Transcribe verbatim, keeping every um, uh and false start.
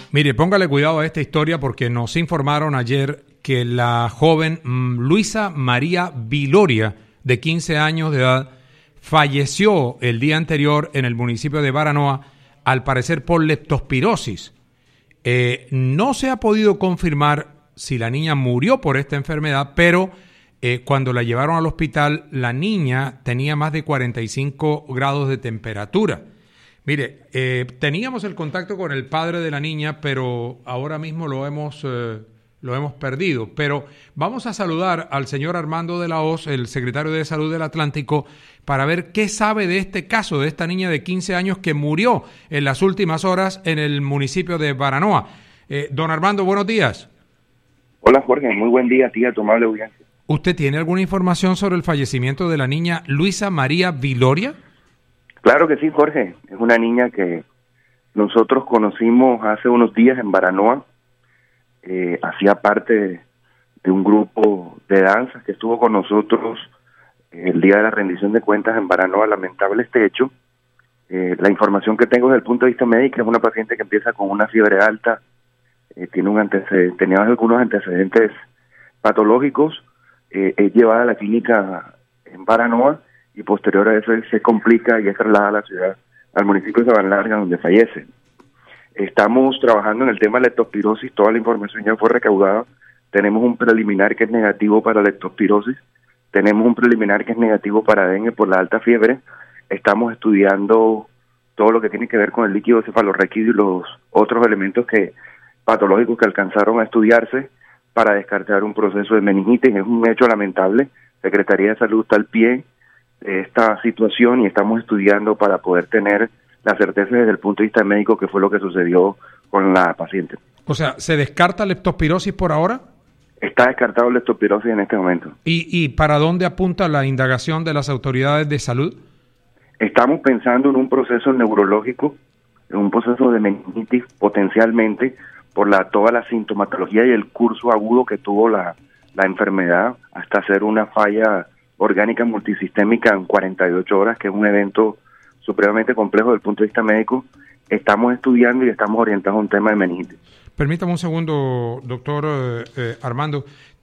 Mire, póngale cuidado a esta historia porque nos informaron ayer que la joven mm, Luisa María Viloria, de quince años de edad, falleció el día anterior en el municipio de Baranoa, al parecer por leptospirosis. Eh, no se ha podido confirmar si la niña murió por esta enfermedad, pero eh, cuando la llevaron al hospital, la niña tenía más de cuarenta y cinco grados de temperatura. Mire, eh, teníamos el contacto con el padre de la niña, pero ahora mismo lo hemos, eh, lo hemos perdido. Pero vamos a saludar al señor Armando de la Hoz, el secretario de Salud del Atlántico, para ver qué sabe de este caso, de esta niña de quince años que murió en las últimas horas en el municipio de Baranoa. Eh, don Armando, buenos días. Hola Jorge, muy buen día a ti, a tu amable audiencia. ¿Usted tiene alguna información sobre el fallecimiento de la niña Luisa María Viloria? Claro que sí, Jorge. Es una niña que nosotros conocimos hace unos días en Baranoa. Eh, hacía parte de un grupo de danza que estuvo con nosotros el día de la rendición de cuentas en Baranoa. Lamentable este hecho. Eh, la información que tengo desde el punto de vista médico es una paciente que empieza con una fiebre alta, eh, tiene un antecedente, tenía algunos antecedentes patológicos, eh, es llevada a la clínica en Baranoa, y posterior a eso se complica y es trasladada a la ciudad, al municipio de Sabanlarga, donde fallece. Estamos trabajando en el tema de leptospirosis, toda la información ya fue recaudada. Tenemos un preliminar que es negativo para leptospirosis, tenemos un preliminar que es negativo para dengue por la alta fiebre. Estamos estudiando todo lo que tiene que ver con el líquido cefalorraquídeo y los otros elementos que patológicos que alcanzaron a estudiarse para descartar un proceso de meningitis. Es un hecho lamentable. Secretaría de Salud está al pie de esta situación y estamos estudiando para poder tener la certeza desde el punto de vista médico que fue lo que sucedió con la paciente. O sea, ¿se descarta leptospirosis por ahora? Está descartado leptospirosis en este momento. ¿Y, y para dónde apunta la indagación de las autoridades de salud? Estamos pensando en un proceso neurológico, en un proceso de meningitis potencialmente por la toda la sintomatología y el curso agudo que tuvo la, la enfermedad hasta hacer una falla orgánica multisistémica en cuarenta y ocho horas, que es un evento supremamente complejo desde el punto de vista médico. Estamos estudiando y estamos orientados a un tema de meningitis. Permítame un segundo, doctor eh, eh, Armando.